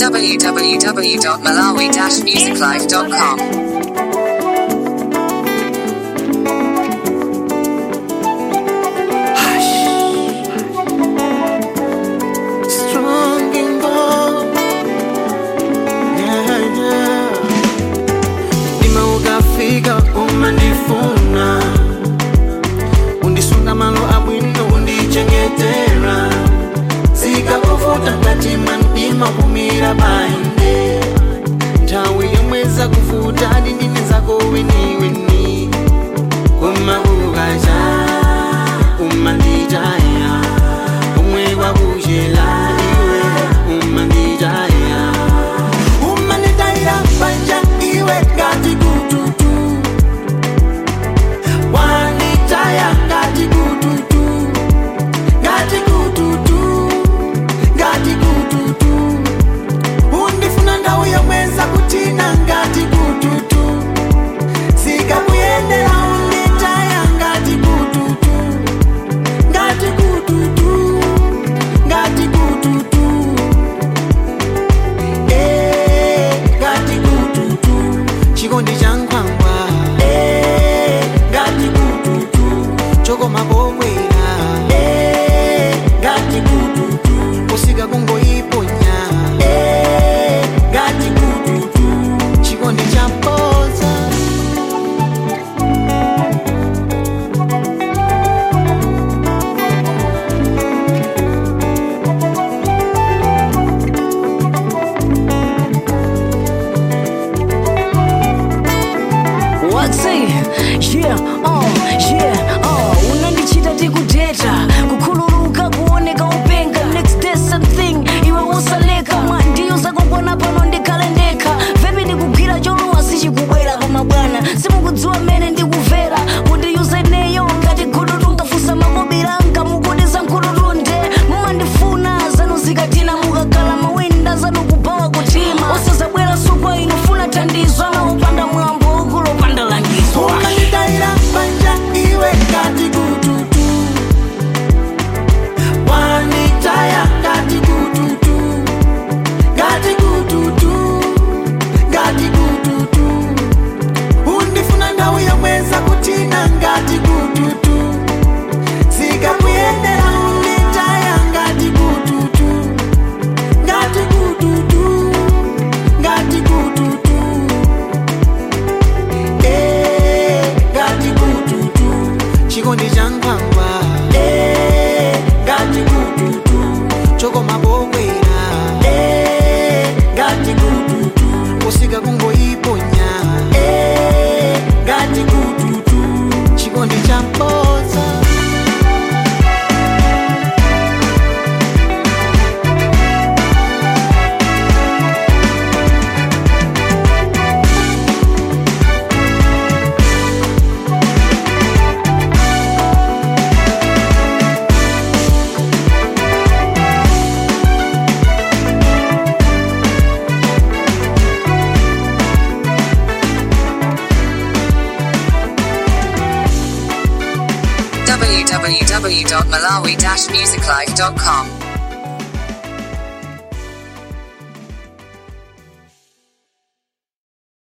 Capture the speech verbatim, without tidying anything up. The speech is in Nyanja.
w w w dot malawi dash music life dot com. Umanifuna undisunga malo abwino undichengetera zikakuvuta ngati mandima kumira painde nthawi yomweza kuvuta adi ndine zako weniweni koma ukaja umandijaya umwe kwakuchela iwe umandijaya umanditayira panja iwe ngati kututu wanitaya ngati kututu ngati kututu ngati kututu undifuna ndawu yomweza kutina ngati kututu sikakuyendera unditaya ngati kututu ngati kututu ngati kututu eh ngati kututu chikondi chankwangwa eh ngati kututu choko mabowera eh ngati kututu usika kungoiponya eh ngati kututu chikondi champoza What's it? Yeah, oh, yeah, oh. Unandichita tikudeta kukhululuka kuoneka upenga next day something iwe usaleka mandiyo zakugona pano ndikhale ndekha vepi ndikugwira cholowa sichikubwera koma bwana simukudziwa mene ndikuvera undiyuze neyo ngati gududu nkafusa makobira nkamukudisa nkhudutunde mumandifuna zanu zikatina mukakhala mawinda zanu kubawa kutima osazabwera sukwa inofuna thandizo anaopanda mwambo ukulopanda langizo umanitayira panja iwe ngati kututu wanitaya ngati kututu ngati kututu ngati kututu undifuna ndawu yomweza kutina ngati kututu sikakuyendera unditaya ngati kututu ngati kututu ngati kututu eh ngati kututu chikondi chankwangwa eh ngati kututu choko mabowera eh ngati kututu usika kungoiponya eh ngati kututu chikondi champoza w w w dot malawi dash music life dot com.